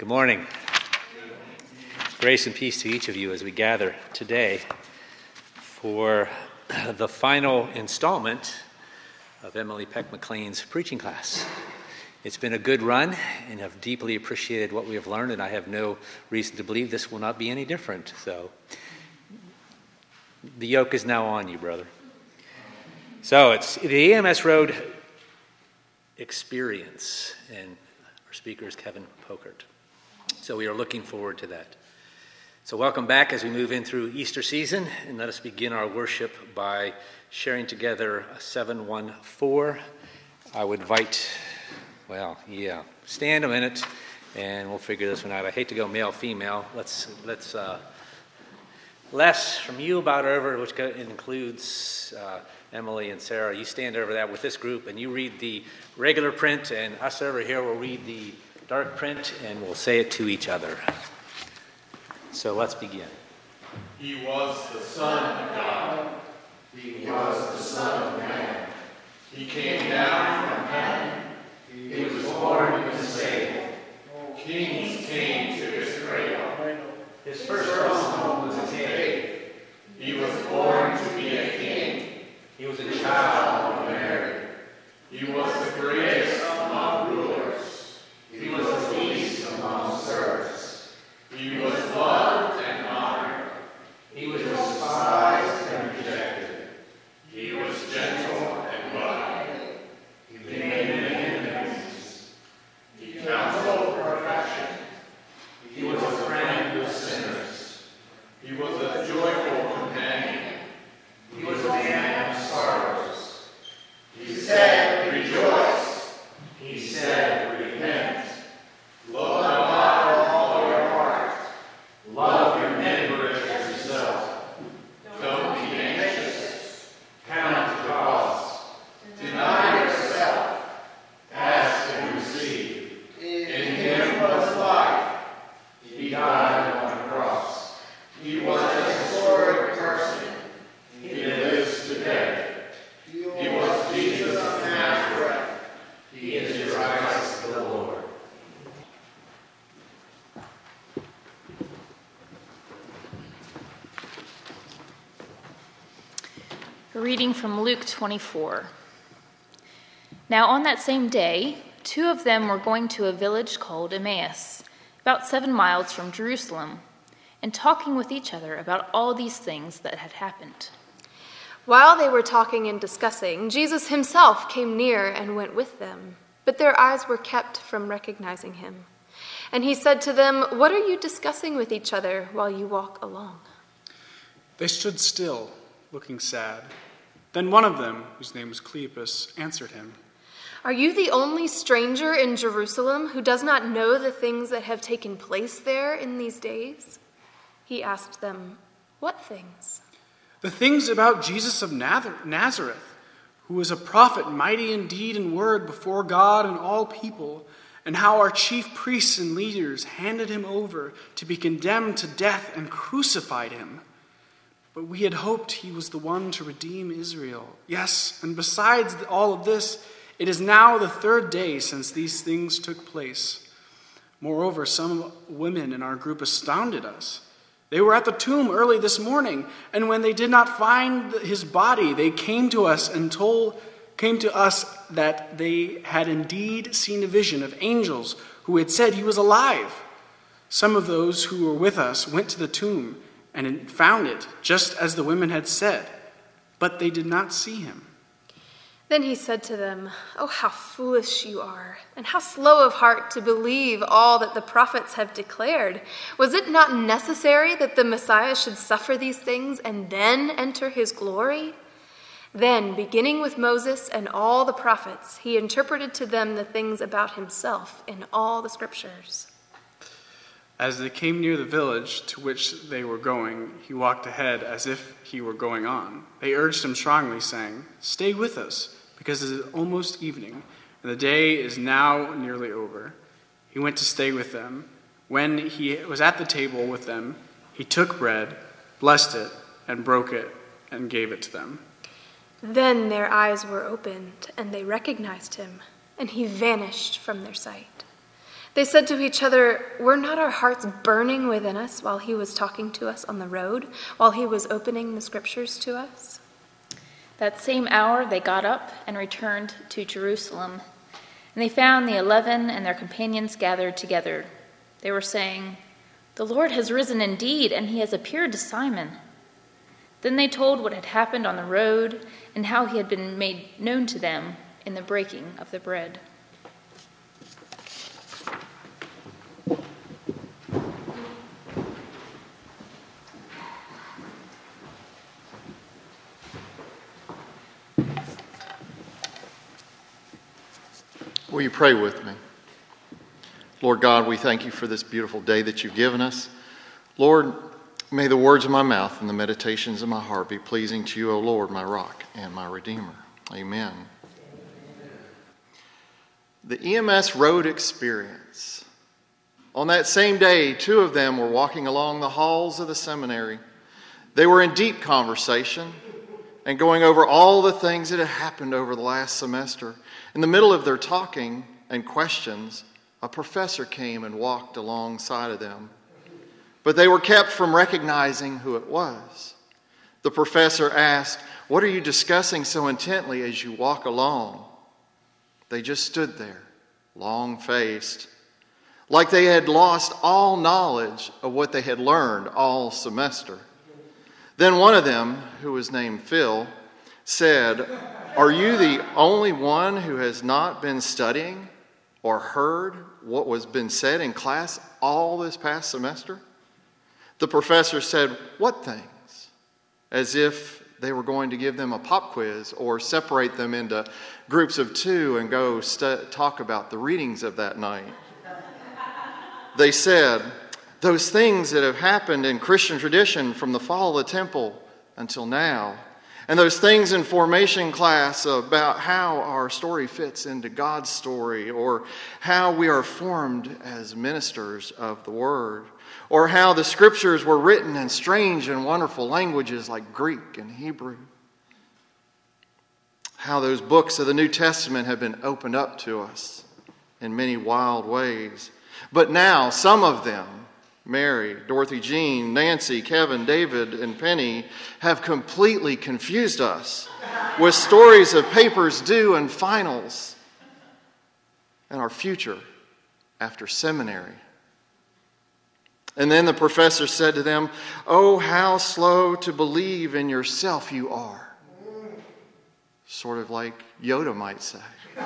Good morning. Grace and peace to each of you as we gather today for the final installment of Emily Peck McLean's preaching class. It's been a good run, and I've deeply appreciated what we have learned, and I have no reason to believe this will not be any different. So the yoke is now on you, brother. So it's the AMS Road Experience, and our speaker is Kevin Pokert. So we are looking forward to that. So welcome back as we move in through Easter season, and let us begin our worship by sharing together 714. I would invite, stand a minute, and we'll figure this one out. I hate to go male-female. Let's Les, from you about over, which includes Emily and Sarah. You stand over that with this group, and you read the regular print, and us over here will read the dark print, and we'll say it to each other. So let's begin. He was the Son of God. He was the Son of Man. He came down from heaven. He was born to save. Kings came to his cradle. His first home was a cave. He was born to be a king. He was a child of Mary. He was the greatest among rulers. He was the least among servants. He was loved and honored. He was despised and rejected. He was gentle and mild. He made many enemies. He counseled perfection. He was a friend of sinners. He was a joyful companion. He was a man of sorrows. He said, "Rejoice." He said, "Repent." Love God with all your heart. Love your neighbor as yourself. Don't be anxious. Count the cost. Deny yourself. Ask and receive. In him was life. He died on the cross. He was a historic person. He lives today. He was Jesus of Nazareth. He is Christ the Lord. A reading from Luke 24. Now on that same day, two of them were going to a village called Emmaus, about 7 miles from Jerusalem, and talking with each other about all these things that had happened. While they were talking and discussing, Jesus himself came near and went with them, but their eyes were kept from recognizing him. And he said to them, "What are you discussing with each other while you walk along?" They stood still, looking sad. Then one of them, whose name was Cleopas, answered him, "Are you the only stranger in Jerusalem who does not know the things that have taken place there in these days?" He asked them, "What things?" "The things about Jesus of Nazareth, who was a prophet, mighty in deed and word before God and all people, and how our chief priests and leaders handed him over to be condemned to death and crucified him. But we had hoped he was the one to redeem Israel. Yes, and besides all of this, it is now the 3rd day since these things took place. Moreover, some women in our group astounded us. They were at the tomb early this morning, and when they did not find his body, they came to us that they had indeed seen a vision of angels who had said he was alive. Some of those who were with us went to the tomb and found it just as the women had said, but they did not see him." Then he said to them, "Oh, how foolish you are, and how slow of heart to believe all that the prophets have declared. Was it not necessary that the Messiah should suffer these things and then enter his glory?" Then, beginning with Moses and all the prophets, he interpreted to them the things about himself in all the scriptures. As they came near the village to which they were going, he walked ahead as if he were going on. They urged him strongly, saying, "Stay with us, because it is almost evening, and the day is now nearly over." He went to stay with them. When he was at the table with them, he took bread, blessed it, and broke it, and gave it to them. Then their eyes were opened, and they recognized him, and he vanished from their sight. They said to each other, "Were not our hearts burning within us while he was talking to us on the road, while he was opening the scriptures to us?" That same hour they got up and returned to Jerusalem. And they found the 11 and their companions gathered together. They were saying, "The Lord has risen indeed, and he has appeared to Simon." Then they told what had happened on the road and how he had been made known to them in the breaking of the bread. Will you pray with me? Lord God, we thank you for this beautiful day that you've given us. Lord, may the words of my mouth and the meditations of my heart be pleasing to you, O Lord, my rock and my redeemer. Amen. The EMS road experience. On that same day, two of them were walking along the halls of the seminary. They were in deep conversation and going over all the things that had happened over the last semester. In the middle of their talking and questions, a professor came and walked alongside of them. But they were kept from recognizing who it was. The professor asked, "What are you discussing so intently as you walk along?" They just stood there, long-faced, like they had lost all knowledge of what they had learned all semester. Then one of them, who was named Phil, said, "Are you the only one who has not been studying or heard what was been said in class all this past semester?" The professor said, "What things?" As if they were going to give them a pop quiz or separate them into groups of two and go talk about the readings of that night. They said, "Those things that have happened in Christian tradition from the fall of the temple until now, and those things in formation class about how our story fits into God's story, or how we are formed as ministers of the Word, or how the Scriptures were written in strange and wonderful languages like Greek and Hebrew, how those books of the New Testament have been opened up to us in many wild ways. But now some of them, Mary, Dorothy Jean, Nancy, Kevin, David, and Penny, have completely confused us with stories of papers due and finals and our future after seminary." And then the professor said to them, "Oh, how slow to believe in yourself you are." Sort of like Yoda might say.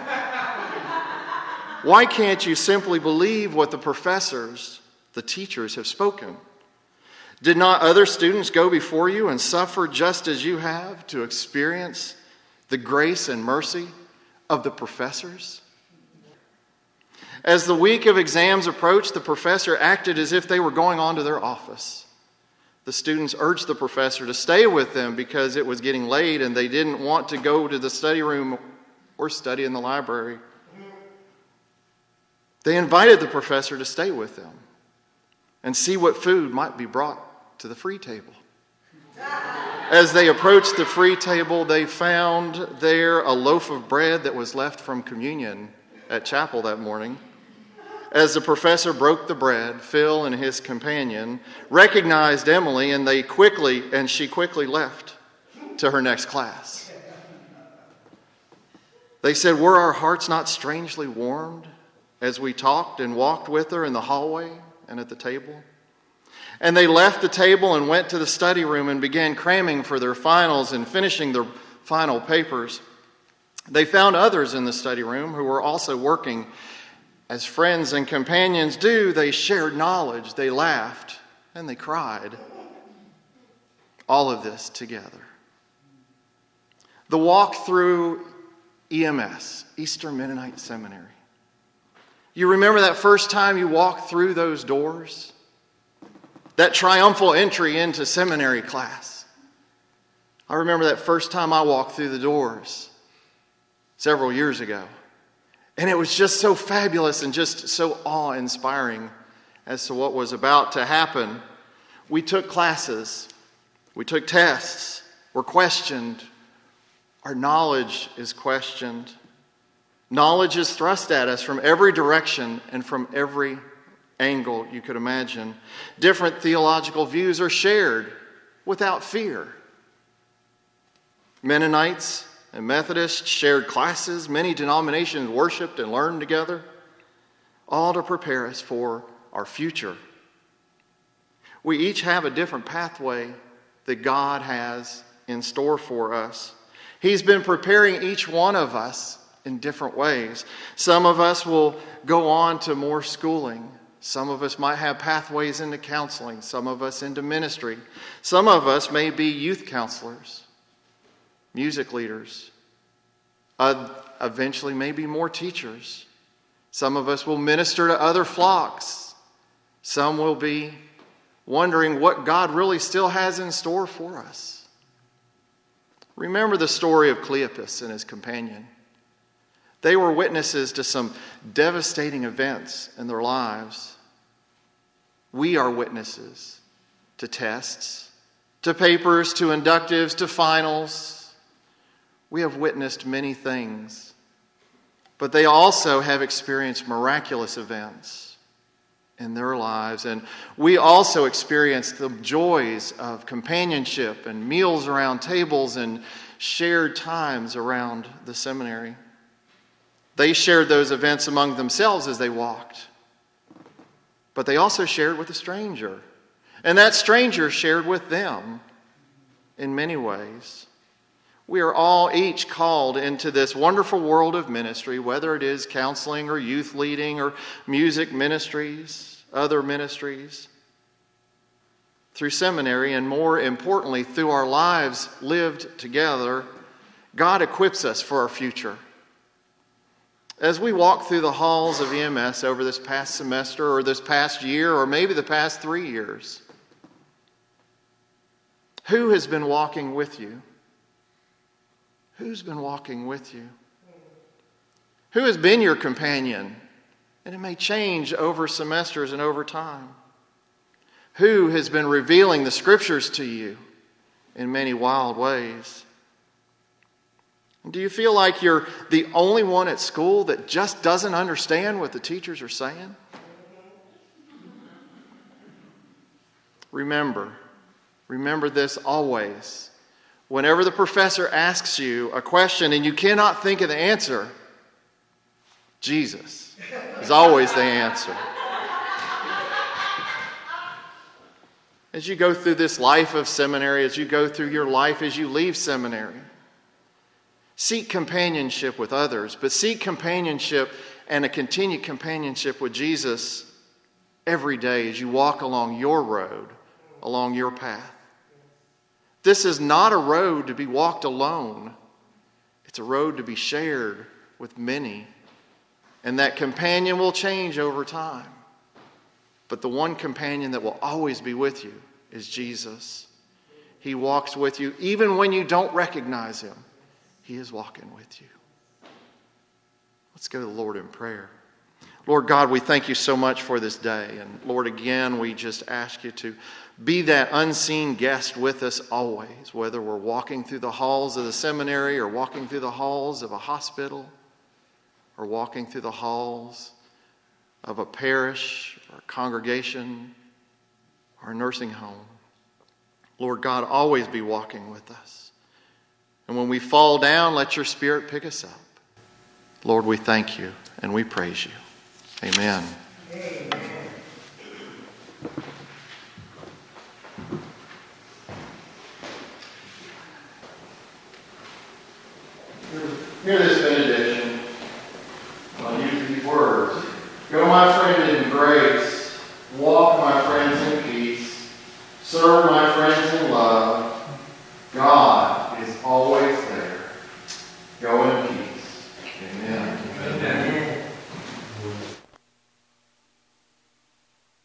Why can't you simply believe what the professors, the teachers, have spoken? Did not other students go before you and suffer just as you have to experience the grace and mercy of the professors? As the week of exams approached, the professor acted as if they were going on to their office. The students urged the professor to stay with them because it was getting late and they didn't want to go to the study room or study in the library. They invited the professor to stay with them and see what food might be brought to the free table. As they approached the free table, they found there a loaf of bread that was left from communion at chapel that morning. As the professor broke the bread, Phil and his companion recognized Emily, and she quickly left to her next class. They said, "Were our hearts not strangely warmed as we talked and walked with her in the hallway and at the table?" And they left the table and went to the study room and began cramming for their finals and finishing their final papers. They found others in the study room who were also working. As friends and companions do, they shared knowledge, they laughed, and they cried. All of this together. The walk through EMS, Eastern Mennonite Seminary. You remember that first time you walked through those doors? That triumphal entry into seminary class. I remember that first time I walked through the doors several years ago. And it was just so fabulous and just so awe-inspiring as to what was about to happen. We took classes. We took tests. We're questioned. Our knowledge is questioned. Knowledge is thrust at us from every direction and from every angle you could imagine. Different theological views are shared without fear. Mennonites and Methodists shared classes. Many denominations worshiped and learned together, all to prepare us for our future. We each have a different pathway that God has in store for us. He's been preparing each one of us in different ways. Some of us will go on to more schooling. Some of us might have pathways into counseling. Some of us into ministry. Some of us may be youth counselors, music leaders, eventually maybe more teachers. Some of us will minister to other flocks. Some will be wondering what God really still has in store for us. Remember the story of Cleopas and his companion. They were witnesses to some devastating events in their lives. We are witnesses to tests, to papers, to inductives, to finals. We have witnessed many things, but they also have experienced miraculous events in their lives. And we also experienced the joys of companionship and meals around tables and shared times around the seminary. They shared those events among themselves as they walked. But they also shared with a stranger. And that stranger shared with them in many ways. We are all each called into this wonderful world of ministry, whether it is counseling or youth leading or music ministries, other ministries, through seminary, and more importantly, through our lives lived together. God equips us for our future. As we walk through the halls of EMS over this past semester or this past year or maybe the past 3 years, who has been walking with you? Who's been walking with you? Who has been your companion? And it may change over semesters and over time. Who has been revealing the Scriptures to you in many wild ways? Do you feel like you're the only one at school that just doesn't understand what the teachers are saying? Remember this always. Whenever the professor asks you a question and you cannot think of the answer, Jesus is always the answer. As you go through this life of seminary, as you go through your life as you leave seminary, seek companionship with others, but seek companionship and a continued companionship with Jesus every day as you walk along your road, along your path. This is not a road to be walked alone. It's a road to be shared with many. And that companion will change over time. But the one companion that will always be with you is Jesus. He walks with you even when you don't recognize him. He is walking with you. Let's go to the Lord in prayer. Lord God, we thank you so much for this day. And Lord, again, we just ask you to be that unseen guest with us always, whether we're walking through the halls of the seminary or walking through the halls of a hospital or walking through the halls of a parish or a congregation or a nursing home. Lord God, always be walking with us. And when we fall down, let your Spirit pick us up. Lord, we thank you and we praise you. Amen. Amen. Hear this